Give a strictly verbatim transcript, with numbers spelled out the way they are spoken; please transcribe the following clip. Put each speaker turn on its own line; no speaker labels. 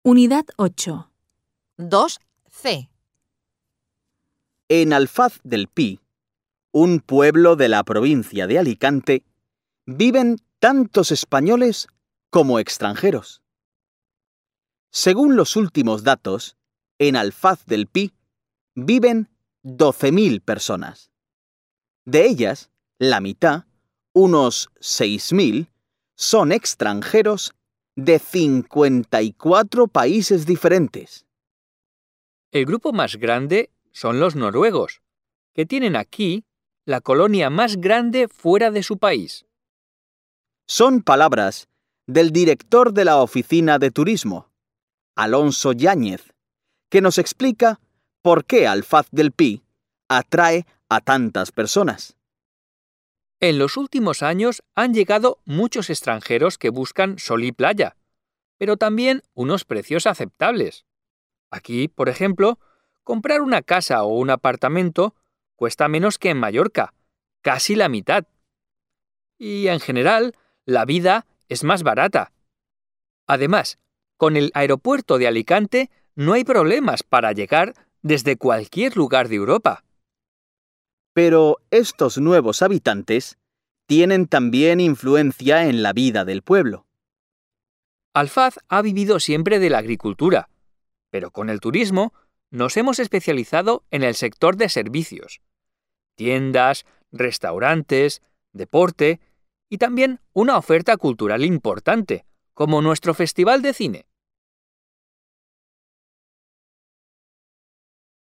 Unidad ocho.
dos ce.
En Alfaz del Pi, un pueblo de la provincia de Alicante, viven tantos españoles como extranjeros. Según los últimos datos, en Alfaz del Pi viven doce mil personas. De ellas, la mitad, unos seis mil, son extranjeros de cincuenta y cuatro países diferentes.
El grupo más grande son los noruegos, que tienen aquí la colonia más grande fuera de su país.
Son palabras del director de la Oficina de Turismo, Alonso Yáñez, que nos explica por qué Alfaz del Pi atrae a tantas personas.
En los últimos años han llegado muchos extranjeros que buscan sol y playa, pero también unos precios aceptables. Aquí, por ejemplo, comprar una casa o un apartamento cuesta menos que en Mallorca, casi la mitad. Y en general, la vida es más barata. Además, con el aeropuerto de Alicante no hay problemas para llegar desde cualquier lugar de Europa.
Pero estos nuevos habitantes tienen también influencia en la vida del pueblo.
Alfaz ha vivido siempre de la agricultura, pero con el turismo nos hemos especializado en el sector de servicios, tiendas, restaurantes, deporte y también una oferta cultural importante, como nuestro festival de cine.